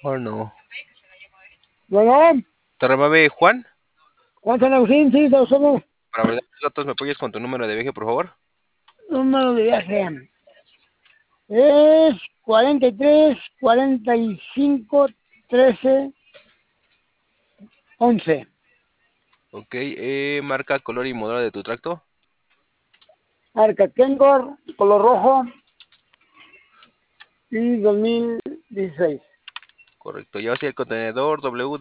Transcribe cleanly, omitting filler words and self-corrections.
Bueno. Bueno, Terramave Juan, Juan San Agustín, sí, somos para validar tus datos, ¿me apoyas con tu número de viaje, por favor? número de viaje. Es 43 45 13 11. Ok, marca, color y modelo de tu tracto. Arca Kengor, color rojo y 2016. Correcto, lleva así el contenedor W